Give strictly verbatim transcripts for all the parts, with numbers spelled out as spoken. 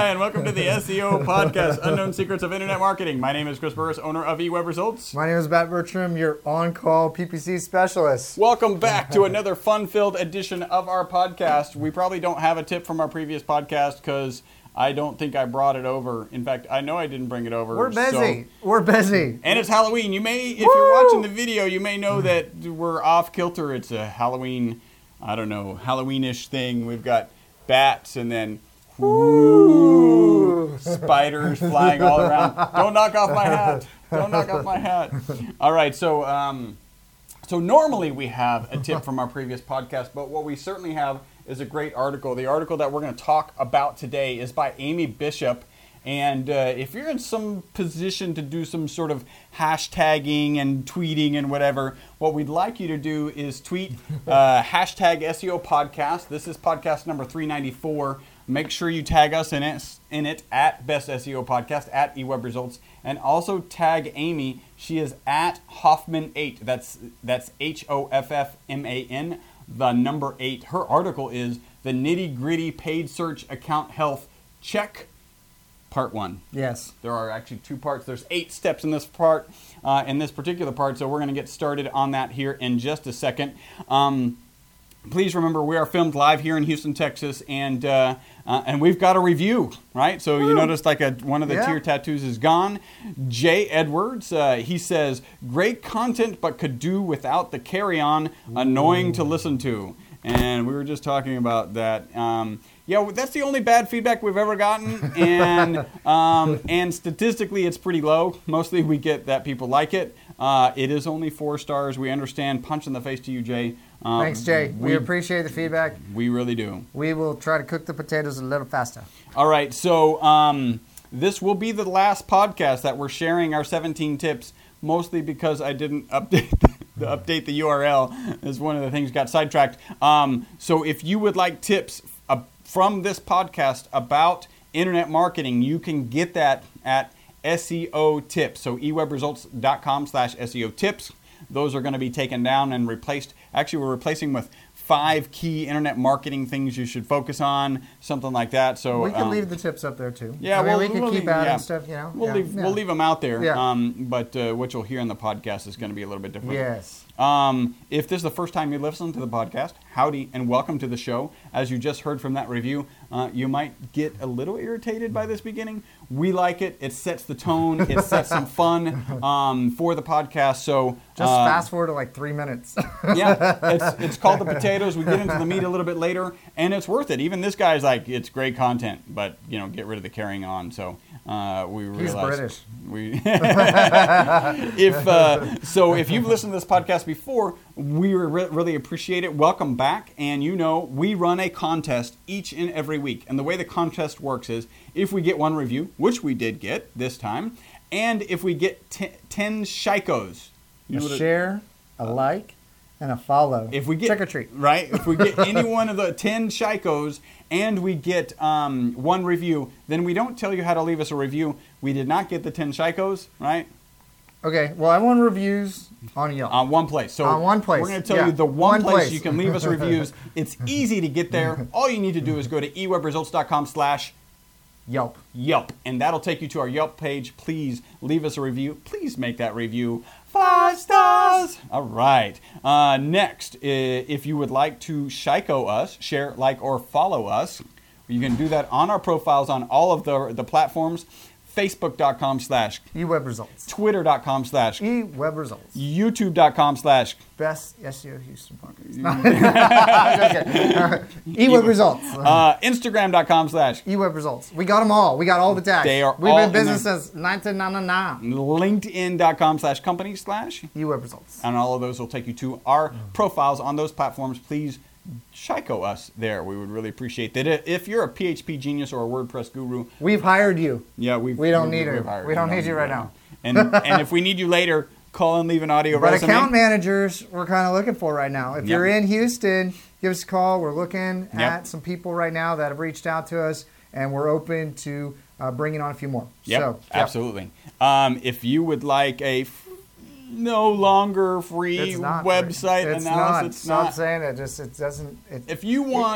Hi, and welcome to the S E O podcast, Unknown Secrets of Internet Marketing. My name is Chris Burris, owner of eWebResults. My name is Matt Bertram, your on-call P P C specialist. Welcome back to another fun-filled edition of our podcast. We probably don't have a tip from our previous podcast because I don't think I brought it over. In fact, I know I didn't bring it over. We're busy. So. We're busy. And it's Halloween. You may, if Woo! you're watching the video, you may know that we're off kilter. It's a Halloween, I don't know, Halloweenish thing. We've got bats and then Ooh, spiders flying all around. Don't knock off my hat. Don't knock off my hat. All right, so um, so normally we have a tip from our previous podcast, but what we certainly have is a great article. The article that we're going to talk about today is by Amy Bishop. And uh, if you're in some position to do some sort of hashtagging and tweeting and whatever, what we'd like you to do is tweet uh, hashtag S E O podcast. This is podcast number three ninety-four. Make sure you tag us in it, in it at Best S E O Podcast, at eWebResults, and also tag Amy. She is at Hoffman eight. That's that's H O F F M A N, the number eight. Her article is The Nitty Gritty Paid Search Account Health Check, Part one. Yes. There are actually two parts. There's eight steps in this part, uh, in this particular part, so we're going to get started on that here in just a second. Um, Please remember, we are filmed live here in Houston, Texas, and uh, uh, and we've got a review, right? So you noticed like a, one of the yeah. tier tattoos is gone. Jay Edwards, uh, he says, great content, but could do without the carry-on, annoying to listen to. And we were just talking about that. Um, yeah, that's the only bad feedback we've ever gotten, and um, and statistically, it's pretty low. Mostly, we get that people like it. Uh, it is only four stars. We understand. Punch in the face to you, Jay. Um, Thanks, Jay. We, we appreciate the feedback. We really do. We will try to cook the potatoes a little faster. All right, so um, this will be the last podcast that we're sharing our seventeen tips, mostly because I didn't update the, update the U R L, as one of the things got sidetracked. Um, so if you would like tips uh, from this podcast about internet marketing, you can get that at S E O tips. So ewebresults.com slash SEO tips. Those are going to be taken down and replaced. Actually, we're replacing with five key internet marketing things you should focus on, something like that. So we can um, leave the tips up there too. Yeah, I mean, we'll, we can we'll keep leave, adding yeah. stuff. You know, we'll yeah, leave yeah. we'll leave them out there. Yeah. Um, but uh, what you'll hear in the podcast is going to be a little bit different. Yes. Um, if this is the first time you listen to the podcast, howdy and welcome to the show. As you just heard from that review, uh, you might get a little irritated by this beginning. We like it. It sets the tone. It sets some fun um, for the podcast. So just uh, fast forward to like three minutes. yeah, it's it's called The Potatoes. We get into the meat a little bit later, and it's worth it. Even this guy's like, it's great content, but you know, get rid of the carrying on. So uh, we He's realized British. we if uh, so if you've listened to this podcast before, we re- really appreciate it. Welcome back, and you know we run a contest each and every week, and the way the contest works is if we get one review, which we did get this time, and if we get t- ten shikos. You A know what it- share, a like, and a follow. If we get trick or treat, right? If we get any one of the ten shikos and we get um, one review, then we don't tell you how to leave us a review. We did not get the ten shikos, right? Okay. Well, I want reviews on Yelp. On one place. So On one place, we're going to tell yeah. you the one, One place, place. you can leave us reviews. It's easy to get there. All you need to do is go to ewebresults.com slash Yelp. Yelp, and that'll take you to our Yelp page. Please leave us a review. Please make that review five stars. All right. Uh, next, i- if you would like to shiko us, share, like, or follow us, you can do that on our profiles on all of the the platforms. Facebook.com slash, eWebResults. Twitter.com slash, eWebResults. YouTube.com slash, Best S E O Houston podcast. eWebResults. uh, Instagram.com slash, eWebResults. We got them all. We got all the tags. They are We've all been in in business there. since nineteen ninety-nine. LinkedIn.com slash company slash. eWebResults. And all of those will take you to our profiles on those platforms. Please shiko us there. We would really appreciate that. If you're a P H P genius or a WordPress guru, We've hired you. yeah, we We don't need you. We don't need you right now. And and if we need you later, call and leave an audio But resume. account managers, we're kind of looking for right now. If Yep. you're in Houston, give us a call. We're looking Yep. at some people right now that have reached out to us, and we're open to uh, bringing on a few more. Yep, so, yep. absolutely. Um, if you would like a f- no longer free It's not website free. It's analysis, not. it's Stop not. saying it. Just it doesn't. It, If you want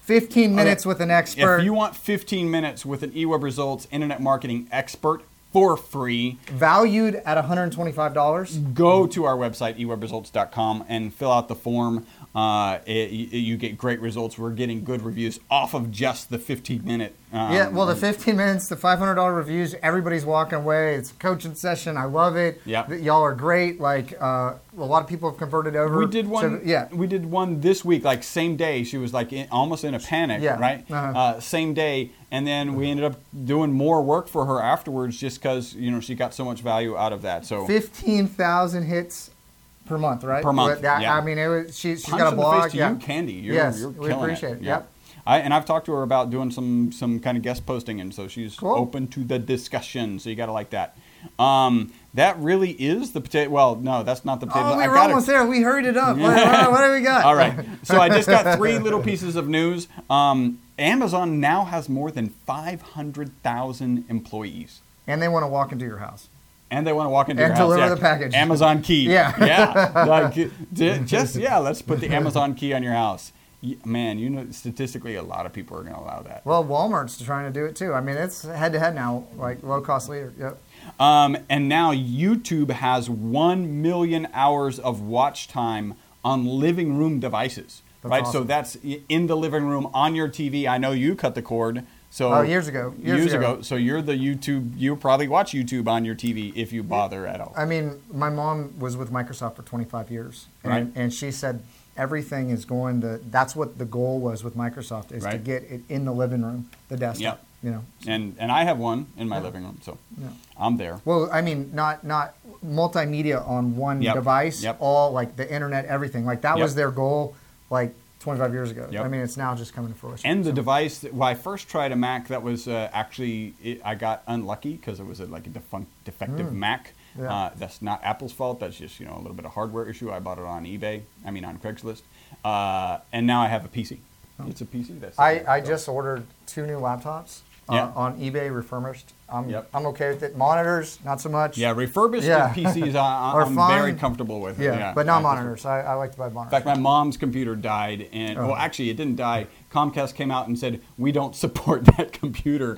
fifteen minutes Okay. with an expert. If you want fifteen minutes with an eWeb Results internet marketing expert for free, valued at one hundred twenty-five dollars. go to our website, e web results dot com, and fill out the form. Uh, it, you get great results. We're getting good reviews off of just the fifteen minute. Um, Yeah, well, the fifteen minutes, the five hundred dollars reviews, everybody's walking away. It's a coaching session. I love it. Yep. Y'all are great. Like, uh, a lot of people have converted over. We did one. So, yeah. We did one this week, like same day. She was like in, almost in a panic, Yeah. right? Uh-huh. Uh, same day, and then we ended up doing more work for her afterwards, just because you know she got so much value out of that. So fifteen thousand hits per month, right? Per month, But that- yeah. I mean, it was, she, she's punch got a in the blog. face to yeah. you, Candy. You're, Yes, you're we killing appreciate it. Yeah. Yep. I, and I've talked to her about doing some some kind of guest posting, and so she's Cool. open to the discussion. So you got to like that. Um, that really is the potato. Well, no, that's not the potato. Oh, we I were gotta- almost there. We hurried it up. What, what, what do we got? All right. So I just got three little pieces of news. Um, Amazon now has more than five hundred thousand employees. And they want to walk into your house. And they want to walk into And your house. deliver yeah. the package. Amazon key. Yeah. Yeah. Like, j- just, yeah, let's put the Amazon key on your house. Y- Man, you know, statistically, a lot of people are going to allow that. Well, Walmart's trying to do it too. I mean, it's head to head now, like low cost leader. Yep. Um, and now YouTube has one million hours of watch time on living room devices. That's right? So awesome. that's i- in the living room on your T V. I know you cut the cord. So Oh, years ago. Years, Years ago. ago. So you're the YouTube, you probably watch YouTube on your T V if you bother at all. I mean, my mom was with Microsoft for twenty-five years. And, Right. and she said everything is going to, that's what the goal was with Microsoft, is to Right. get it in the living room, the desktop. Yep. You know. And and I have one in my Yeah. living room, so Yeah. I'm there. Well, I mean, not not multimedia on one Yep. device, Yep. all like the internet, everything. Like that Yep. was their goal, like twenty-five years ago. Yep. I mean, it's now just coming to fruition. And the so. device, that, well, I first tried a Mac that was uh, actually, it, I got unlucky because it was a, like a defunct, defective Mac. Yeah. Uh, that's not Apple's fault. That's just, you know, a little bit of hardware issue. I bought it on eBay. I mean, on Craigslist. Uh, and now I have a P C. It's a P C. That's I, I just ordered two new laptops uh, Yeah. on eBay refurbished. I'm, Yep. I'm okay with it. Monitors, not so much. Yeah, refurbished Yeah. P Cs, I, Are I'm fine. very comfortable with. Yeah, it. Yeah, but not I- monitors. I, I like to buy monitors. In fact, my mom's computer died, and Oh. well, actually, it didn't die. Comcast came out and said we don't support that computer,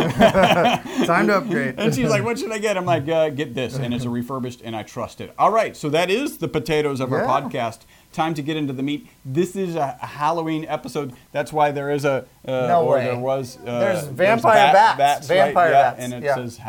Time to upgrade. and she's like, "What should I get?" I'm like, uh, "Get this," and it's a refurbished, and I trust it. All right, so that is the potatoes of our Yeah. podcast. Time to get into the meat. This is a Halloween episode. That's why there is a uh, No or way. there was uh, There's a vampire bat- bats. right? Vampire Yeah, bats. and it Yeah. says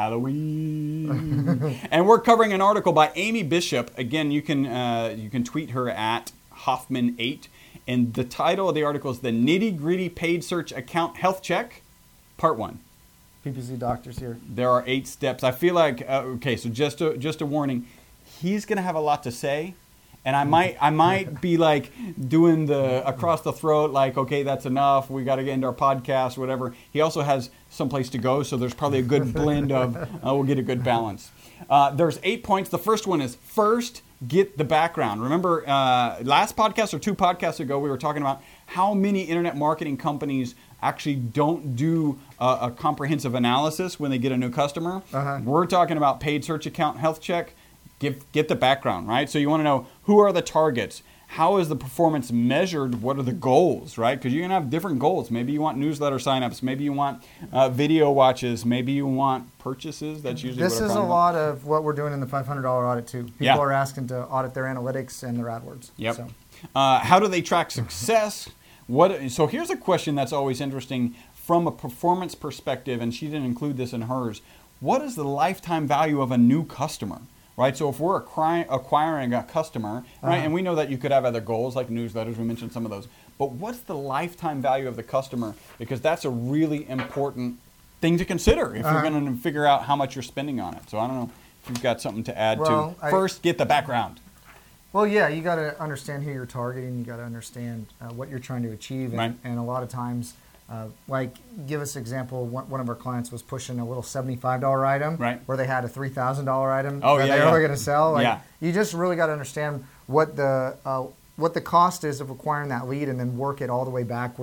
Halloween. And we're covering an article by Amy Bishop. Again, you can uh, you can tweet her at Hoffman eight. And the title of the article is The Nitty Gritty Paid Search Account Health Check, Part one. P P C doctors here. There are eight steps. I feel like, uh, okay, so just a, just a warning. He's going to have a lot to say. And I might I might be like doing the across the throat, like, okay, that's enough. We got to get into our podcast, whatever. He also has someplace to go, so there's probably a good blend of, uh, we'll get a good balance. Uh, there's eight points. The first one is first, get the background. Remember, uh, last podcast or two podcasts ago, we were talking about how many internet marketing companies actually don't do a, a comprehensive analysis when they get a new customer. Uh-huh. We're talking about paid search account health check. Give, get the background, right? So you want to know who are the targets? How is the performance measured? What are the goals, right? Because you're going to have different goals. Maybe you want newsletter signups. Maybe you want uh, video watches. Maybe you want purchases. That's usually This what is I'm a lot of what we're doing in the five hundred dollars audit too. People Yeah. are asking to audit their analytics and their AdWords. Yep. So. Uh, how do they track success? What? So here's a question that's always interesting from a performance perspective, and she didn't include this in hers. What is the lifetime value of a new customer? Right, so if we're acquiring, acquiring a customer, right, Uh-huh. and we know that you could have other goals like newsletters, we mentioned some of those, but what's the lifetime value of the customer? Because that's a really important thing to consider if Uh-huh. you're going to figure out how much you're spending on it. So I don't know if you've got something to add Well, to. I- First, get the background. Well, yeah, you got to understand who you're targeting. You got to understand uh, what you're trying to achieve, and, Right. and a lot of times, uh, like, give us an example. One, one of our clients was pushing a little seventy-five dollars item, Right. where they had a three thousand dollars item Oh, that yeah, they yeah. were going to sell. Like, Yeah. you just really got to understand what the uh, what the cost is of acquiring that lead, and then work it all the way backwards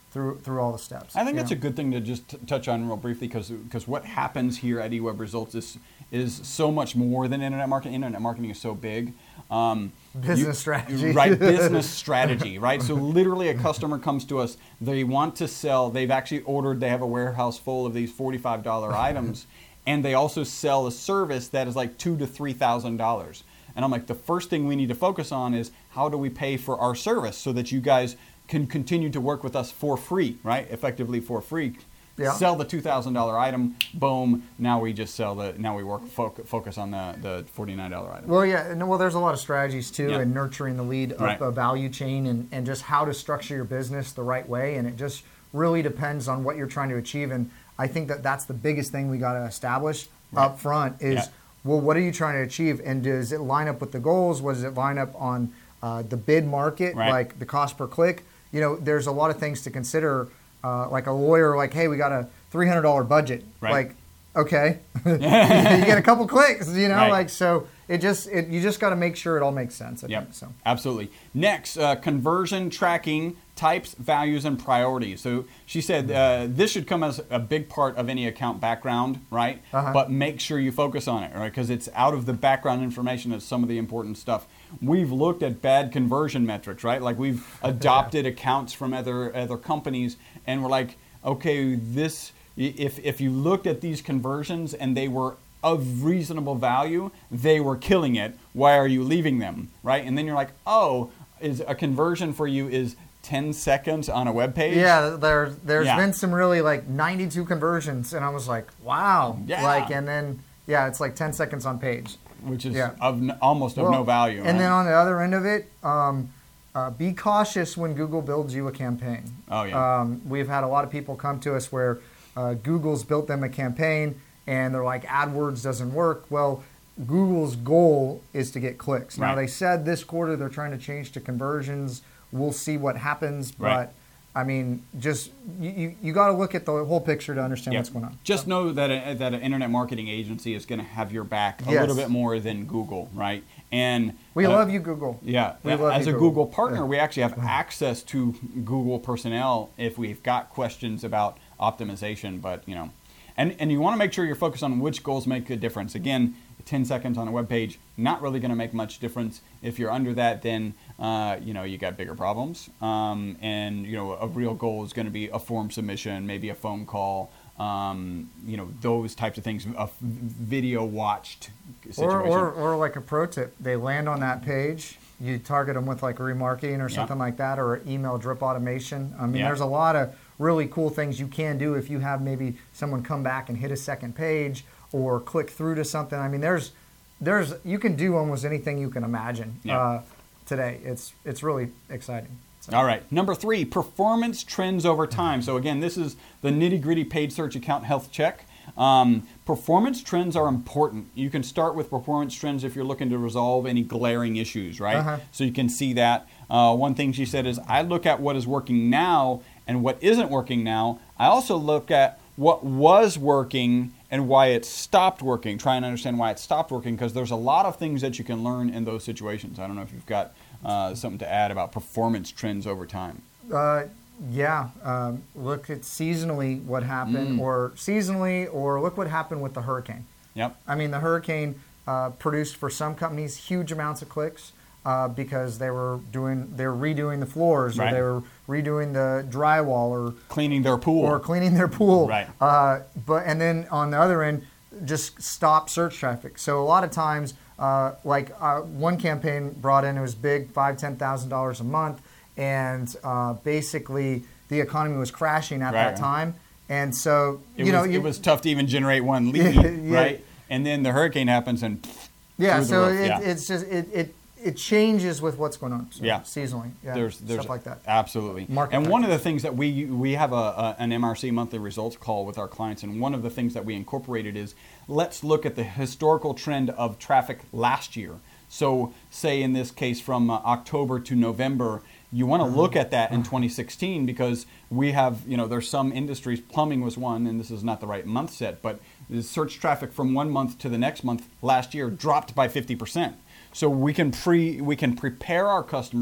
through through all the steps. I think that's know? a good thing to just t- touch on real briefly, because because what happens here at eWeb Results is is so much more than internet marketing. Internet marketing is so big. Um, business you, strategy. Right, business strategy, right? So literally a customer comes to us, they want to sell, they've actually ordered, they have a warehouse full of these forty-five dollar items, and they also sell a service that is like two to three thousand dollars. And I'm like, the first thing we need to focus on is how do we pay for our service so that you guys can continue to work with us for free, right? Effectively for free. Yeah. Sell the two thousand dollar item, boom, now we just sell the, now we work foc- focus on the, the forty-nine dollar item. Well, yeah, no, well, there's a lot of strategies too, yeah. in nurturing the lead up right. a value chain, and, and just how to structure your business the right way, and it just really depends on what you're trying to achieve. And I think that that's the biggest thing we got to establish right. up front is, yeah. well, what are you trying to achieve, and does it line up with the goals? What does it line up on uh, the bid market, right. like the cost per click? You know, there's a lot of things to consider. Uh, like a lawyer, like, hey, we got a three hundred dollar budget. Right. Like, okay, you get a couple clicks, you know, right. like, so it just, it, you just got to make sure it all makes sense. I yep. think, so. Absolutely. Next, uh, conversion tracking types, values, and priorities. So she said uh, this should come as a big part of any account background, right? Uh-huh. But make sure you focus on it, right? Because it's out of the background information that's some of the important stuff. We've looked at bad conversion metrics, right? Like we've adopted yeah. accounts from other other companies, and we're like, okay, this if if you looked at these conversions and they were of reasonable value, they were killing it. Why are you leaving them, right? And then you're like, oh, is a conversion for you is ten seconds on a web page? Yeah, there there's yeah. been some really like ninety-two conversions, and I was like, wow, yeah. like, and then yeah, it's like ten seconds on page. Which is yeah. of n- almost of well, no value. And right? then on the other end of it, um, uh, be cautious when Google builds you a campaign. Oh, yeah. Um, we've had a lot of people come to us where uh, Google's built them a campaign, and they're like, AdWords doesn't work. Well, Google's goal is to get clicks. Now, right. they said this quarter they're trying to change to conversions. We'll see what happens, but... Right. I mean, just you, you, you got to look at the whole picture to understand yep. what's going on. Just so. know that a, that an internet marketing agency is going to have your back a yes. little bit more than Google, right? And we uh, love you, Google. Yeah, we love as you, a Google, Google partner, yeah. we actually have access to Google personnel if we've got questions about optimization. But you know, and and you want to make sure you're focused on which goals make a difference. Again, ten seconds on a web page, not really going to make much difference. If you're under that, then uh, you know you got bigger problems. Um, and you know a real goal is going to be a form submission, maybe a phone call. Um, you know those types of things. A f- video watched situation. Or, or or like a pro tip, they land on that page. You target them with like remarketing or something yeah. like that, or email drip automation. I mean, yeah. there's a lot of really cool things you can do if you have maybe someone come back and hit a second page or click through to something. I mean, there's, there's, you can do almost anything you can imagine yeah. uh, today. It's, it's really exciting. So. All right. Number three, performance trends over time. So again, this is the nitty gritty paid search account health check. Um, performance trends are important. You can start with performance trends if you're looking to resolve any glaring issues, right? Uh-huh. So you can see that. Uh, one thing she said is, I look at what is working now and what isn't working now. I also look at what was working and why it stopped working, try and understand why it stopped working, because there's a lot of things that you can learn in those situations. I don't know if you've got uh, something to add about performance trends over time. Uh, yeah, um, look at seasonally what happened, mm. or seasonally, or look what happened with the hurricane. Yep. I mean, the hurricane uh, produced for some companies huge amounts of clicks uh, because they were doing, they were redoing the floors, right. or they were redoing the drywall, or cleaning their pool, or cleaning their pool. Right. Uh, but and then on the other end, just stop search traffic. So a lot of times, uh, like uh, one campaign brought in, it was big, five, ten thousand dollars a month. And uh, basically, the economy was crashing at right. that time, and so it you know was, you, it was tough to even generate one lead, yeah, right? And then the hurricane happens, and yeah, so it, yeah. it's just it, it it changes with what's going on, so yeah, seasonally, yeah, there's, there's stuff like that, absolutely. Market and factors. one of the things that we we have a, a an M R C monthly results call with our clients, and one of the things that we incorporated is let's look at the historical trend of traffic last year. So, say in this case, from uh, October to November. You want to look at that in twenty sixteen because we have, you know, there's some industries, plumbing was one, and this is not the right month set, but the search traffic from one month to the next month last year dropped by fifty percent. So we can pre we can prepare our customers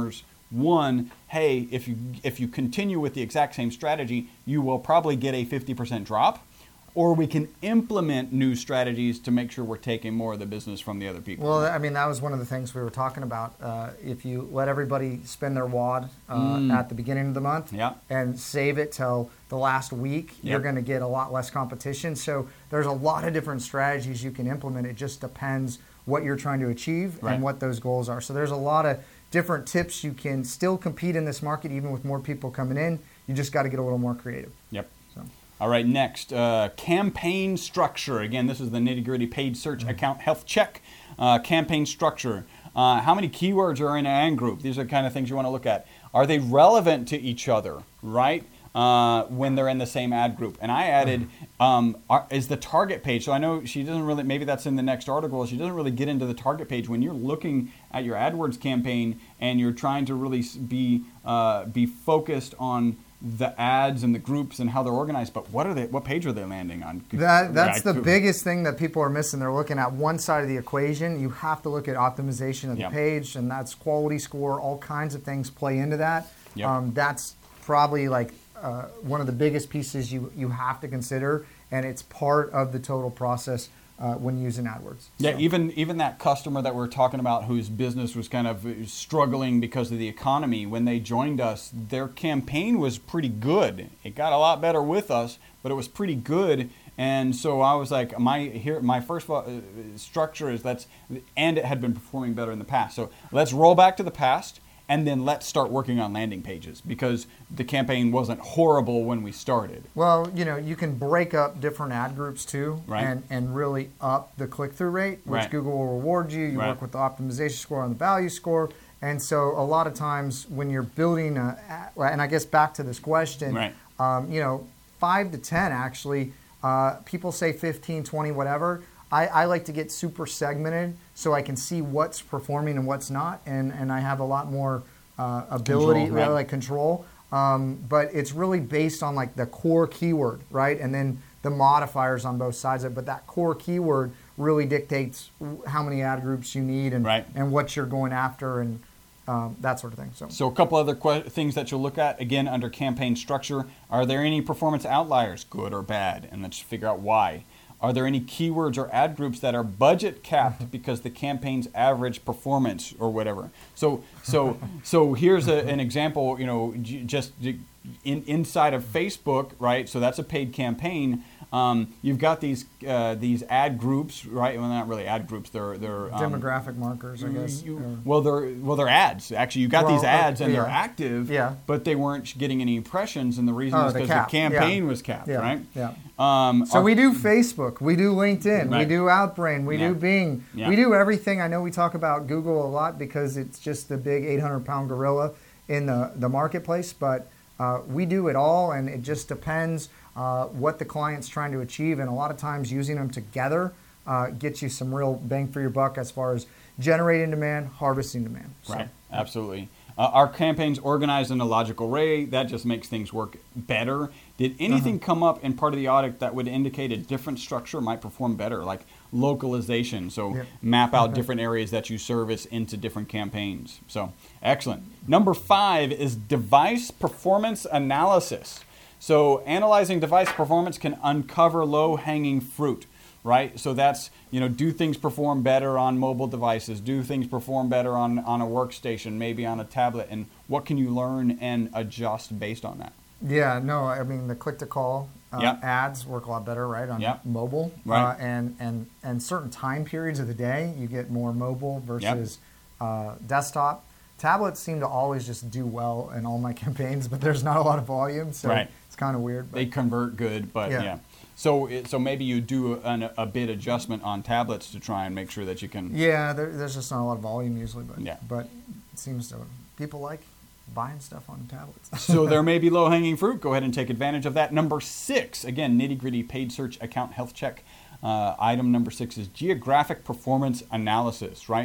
One, hey, if you if you continue with the exact same strategy, you will probably get a fifty percent drop. Or we can implement new strategies to make sure we're taking more of the business from the other people. Well, I mean, that was one of the things we were talking about. Uh, if you let everybody spend their wad uh, mm. at the beginning of the month yeah. and save it till the last week, yep. you're going to get a lot less competition. So there's a lot of different strategies you can implement. It just depends what you're trying to achieve right. and what those goals are. So there's a lot of different tips. You can still compete in this market even with more people coming in. You just got to get a little more creative. Yep. All right, next, uh, campaign structure. Again, this is the nitty-gritty paid search mm-hmm. account health check. Uh, campaign structure. Uh, how many keywords are in an ad group? These are the kind of things you want to look at. Are they relevant to each other, right, uh, when they're in the same ad group? And I added, um, are, is the target page. So I know she doesn't really, maybe that's in the next article, she doesn't really get into the target page. When you're looking at your AdWords campaign and you're trying to really be uh, be focused on the ads and the groups and how they're organized, but what are they? What page are they landing on? That that's the biggest thing that people are missing. They're looking at one side of the equation. You have to look at optimization of the yep. page, and that's quality score. All kinds of things play into that. Yep. Um, that's probably like uh, one of the biggest pieces you you have to consider, and it's part of the total process. Uh, when using AdWords. Yeah, so. even even that customer that we're talking about whose business was kind of struggling because of the economy, when they joined us, their campaign was pretty good. It got a lot better with us, but it was pretty good. And so I was like, my here my first uh, structure is let's, and it had been performing better in the past. So let's roll back to the past. And then let's start working on landing pages because the campaign wasn't horrible when we started. Well, you know, you can break up different ad groups too, right. and, and really up the click-through rate, which right. Google will reward you. You right. work with the optimization score on the value score. And so a lot of times when you're building, a, and I guess back to this question, right. um, you know, five to ten actually, uh, people say fifteen, twenty, whatever. I, I like to get super segmented so I can see what's performing and what's not, and, and I have a lot more uh, ability, control, right. like control. Um, but it's really based on like the core keyword, right? And then the modifiers on both sides of it. But that core keyword really dictates how many ad groups you need and right. and what you're going after and um, that sort of thing. So, so a couple other que- things that you'll look at, again, under campaign structure. Are there any performance outliers, good or bad? And let's figure out why. Are there any keywords or ad groups that are budget capped because the campaign's average performance or whatever? So, so, so here's a, an example. You know, j- just in, inside of Facebook, right? So that's a paid campaign. Um, you've got these uh, these ad groups, right? Well, not really ad groups. They're they're um, demographic markers, I guess. You, well, they're well, they're ads. Actually, you got well, these ads, uh, and yeah. they're active. Yeah. But they weren't getting any impressions, and the reason oh, is because the, the campaign yeah. was capped, yeah. right? Yeah. Um, so our, we do Facebook, we do LinkedIn, right. we do Outbrain, we yeah. do Bing, yeah. we do everything. I know we talk about Google a lot because it's just the big eight hundred pound gorilla in the the marketplace, but uh, we do it all, and it just depends. Uh, what the client's trying to achieve, and a lot of times using them together uh, gets you some real bang for your buck as far as generating demand, harvesting demand. So. Right, absolutely. Uh, our campaigns organized in a logical array. That just makes things work better. Did anything uh-huh. come up in part of the audit that would indicate a different structure might perform better, like localization? So yep. map out okay. different areas that you service into different campaigns. So excellent. Number five is device performance analysis. So analyzing device performance can uncover low-hanging fruit, right? So that's, you know, do things perform better on mobile devices? Do things perform better on, on a workstation, maybe on a tablet? And what can you learn and adjust based on that? Yeah, no, I mean, the click-to-call uh, yep. ads work a lot better, right, on yep. mobile. Right. Uh, and, and, and certain time periods of the day, you get more mobile versus yep. uh, desktop. Tablets seem to always just do well in all my campaigns, but there's not a lot of volume, so right. it's kind of weird. But. They convert good, but yeah. yeah. So it, so maybe you do an, a bit adjustment on tablets to try and make sure that you can... Yeah, there, there's just not a lot of volume usually, but yeah. but it seems to... People like buying stuff on tablets. So there may be low-hanging fruit. Go ahead and take advantage of that. Number six, again, nitty-gritty paid search account health check. Uh, item number six is geographic performance analysis, right?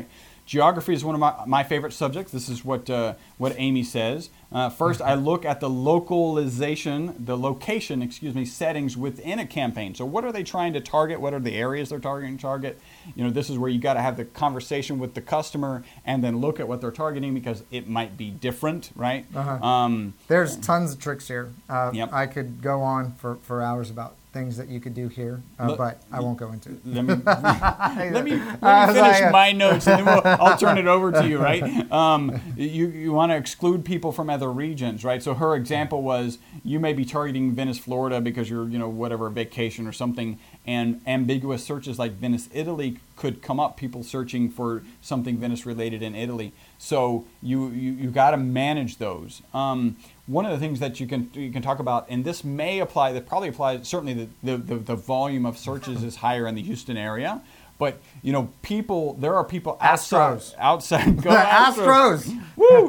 geography is one of my, my favorite subjects. This is what uh, what Amy says. Uh, first, I look at the localization, the location, excuse me, settings within a campaign. So what are they trying to target? What are the areas they're targeting? Target. You know, this is where you got to have the conversation with the customer and then look at what they're targeting because it might be different, right? Uh-huh. Um, There's tons of tricks here. Uh, Yep. I could go on for, for hours about things that you could do here, uh, Look- but I won't go into it. Let me, let me, let I me was finish like, uh, my notes and then we'll, I'll turn it over to you, right? Um, you you want to exclude people from other regions, right? So her example was you may be targeting Venice, Florida because you're, you know, whatever, vacation or something, and ambiguous searches like Venice, Italy could come up, people searching for something Venice related in Italy. So you, you, you got to manage those. Um, one of the things that you can you can talk about, and this may apply, that probably applies, certainly the, the, the, the volume of searches is higher in the Houston area, but you know, people, there are people outside, Astros. outside, go The Astros. Astros. Woo!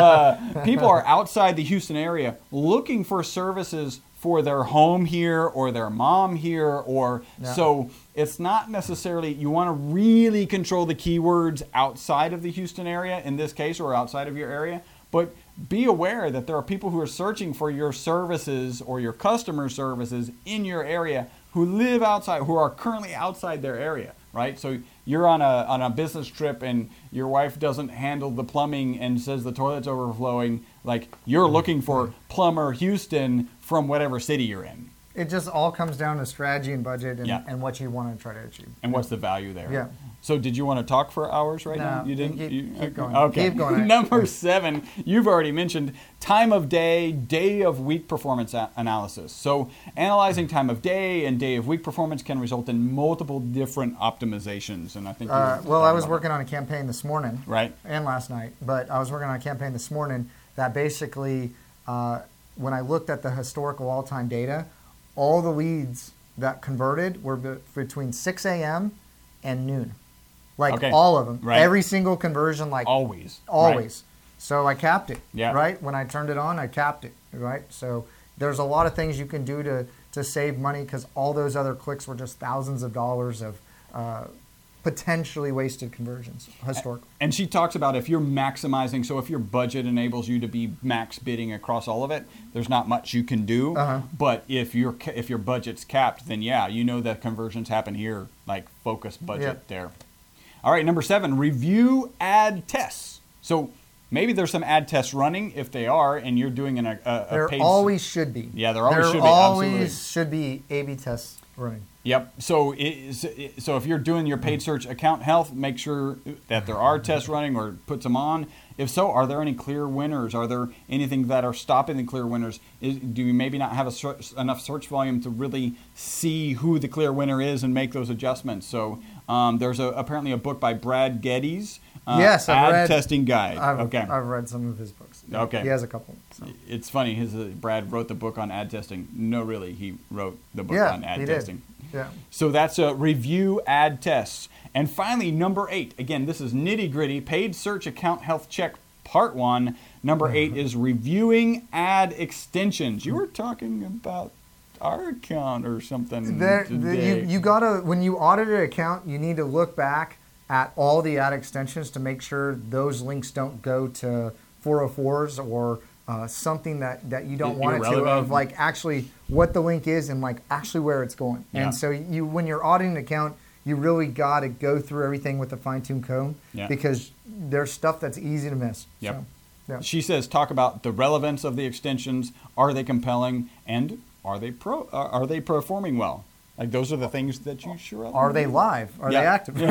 Uh, people are outside the Houston area looking for services for their home here or their mom here, or Yeah. so it's not necessarily, you want to really control the keywords outside of the Houston area in this case, or outside of your area, but be aware that there are people who are searching for your services or your customer services in your area who live outside, who are currently outside their area, right? So you're on a on a business trip and your wife doesn't handle the plumbing and says the toilet's overflowing. Like, you're looking for plumber Houston from whatever city you're in. It just all comes down to strategy and budget and, Yeah. and what you want to try to achieve. And what's the value there? Yeah. So did you want to talk for hours right No, now? You didn't? keep- You- keep okay. going. Okay. Keep going. Number seven, you've already mentioned time of day, day of week performance a- analysis. So analyzing time of day and day of week performance can result in multiple different optimizations. And I think you Uh, were well, I talking was about working on a campaign this morning. Right. And last night, but I was working on a campaign this morning that basically, uh, when I looked at the historical all-time data, all the leads that converted were be- between six a.m. and noon. Like, Okay. all of them. Right. Every single conversion, like Always. always. So I capped it. Yeah. Right? When I turned it on, I capped it. Right? So there's a lot of things you can do to, to save money because all those other clicks were just thousands of dollars of uh, potentially wasted conversions historically. And she talks about if you're maximizing, so if your budget enables you to be max bidding across all of it, there's not much you can do. Uh-huh. But if your if your budget's capped, then yeah, you know that conversions happen here, like focus budget Yep. there. All right, number seven, review ad tests. So maybe there's some ad tests running. If they are, and you're doing an, a, a There paid, always should be. Yeah, there always there should be, always absolutely. should be A B tests running. Yep. So it is, so if you're doing your paid search account health, make sure that there are tests running or put them on. If so, are there any clear winners? Are there anything that are stopping the clear winners? Is, do you maybe not have a search, enough search volume to really see who the clear winner is and make those adjustments? So um, there's a, apparently a book by Brad Geddes, uh, Yes, I've Ad read- Testing Guide. I've, okay. I've read some of his books. Okay. He has a couple. So. It's funny. His uh, Brad wrote the book on ad testing. No, really, he wrote the book Yeah, on ad he did. testing. Yeah. So that's a review ad tests. And finally, number eight. Again, this is nitty gritty. Paid search account health check part one. Number eight is reviewing ad extensions. You were talking about our account or something There, the, today. you, you gotta when you audit an account, you need to look back at all the ad extensions to make sure those links don't go to four oh fours or uh, something that, that you don't I- want it to. irrelevant. Of like actually what the link is and like actually where it's going. Yeah. And so you when you're auditing an account, you really got to go through everything with a fine tune comb Yeah. because there's stuff that's easy to miss. Yep. So, yeah. She says talk about the relevance of the extensions. Are they compelling? And are they pro? Uh, are they performing well? Like those are the things that you sure Are they live? Are Yeah. they active?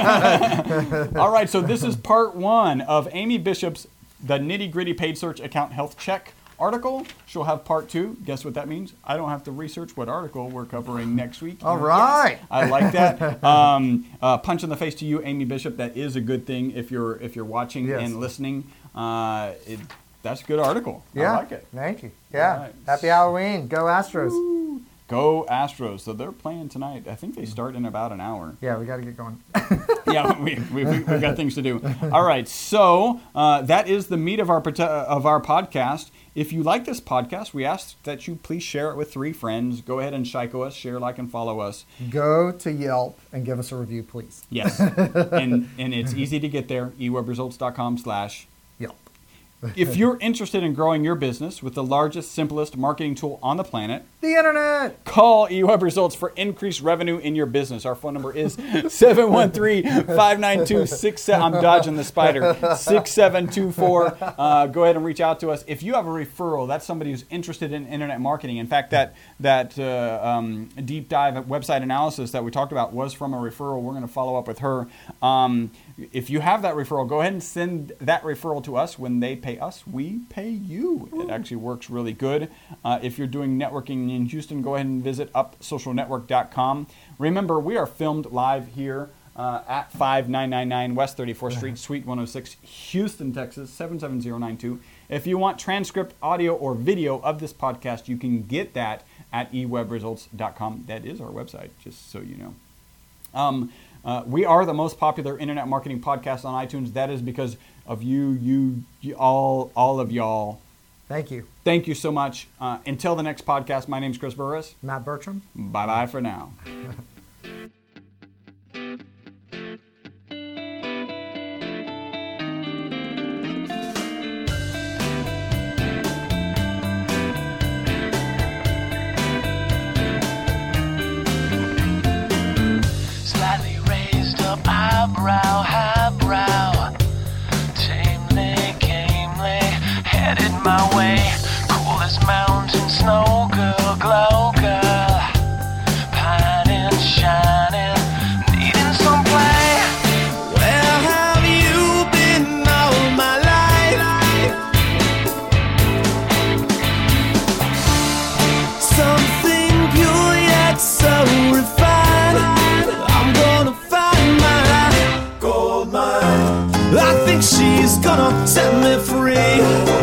All right, so this is part one of Amy Bishop's The Nitty Gritty Paid Search Account Health Check article. She'll have part two. Guess what that means? I don't have to research what article we're covering next week. All right. Yes, I like that. Um, uh, punch in the face to you, Amy Bishop. That is a good thing if you're if you're watching Yes. and listening. Uh, it, that's a good article. Yeah. I like it. Thank you. Yeah. All right. Happy Halloween. Go Astros. Go Astros. So they're playing tonight. I think they start in about an hour. Yeah, we got to get going. yeah, we, we, we've got things to do. All right, so uh, that is the meat of our of our podcast. If you like this podcast, we ask that you please share it with three friends. Go ahead and Shiko us, share, like, and follow us. Go to Yelp and give us a review, please. Yes, and and it's easy to get there, e web results dot com slash Yelp. If you're interested in growing your business with the largest, simplest marketing tool on the planet, the internet, call eWebResults for increased revenue in your business. Our phone number is seven one three, five nine two, six seven. I'm dodging the spider. six seven two four. Uh, go ahead and reach out to us. If you have a referral, that's somebody who's interested in internet marketing. In fact, that that uh, um, deep dive website analysis that we talked about was from a referral. We're going to follow up with her. Um, if you have that referral, go ahead and send that referral to us. When they pay us, we pay you. It actually works really good. Uh, if you're doing networking in Houston, go ahead and visit up social network dot com. Remember, we are filmed live here uh, at five nine nine nine West thirty-fourth Street, Suite one oh six, Houston, Texas, seven seven zero nine two. If you want transcript, audio, or video of this podcast, you can get that at e web results dot com. That is our website, just so you know. Um, uh, we are the most popular internet marketing podcast on iTunes. That is because of you, you, you all, all of y'all. Thank you. Thank you so much. Uh, until the next podcast, my name's Chris Burris. Matt Bertram. Bye-bye for now. Slightly raised up eyebrow, highbrow, tamely, gamely, headed my way. Cool as mountain snow, girl, glow, girl, pining, shining, needing some play. Where have you been all my life? Something pure yet so refined. I'm gonna find my gold mine. I think she's gonna set me free.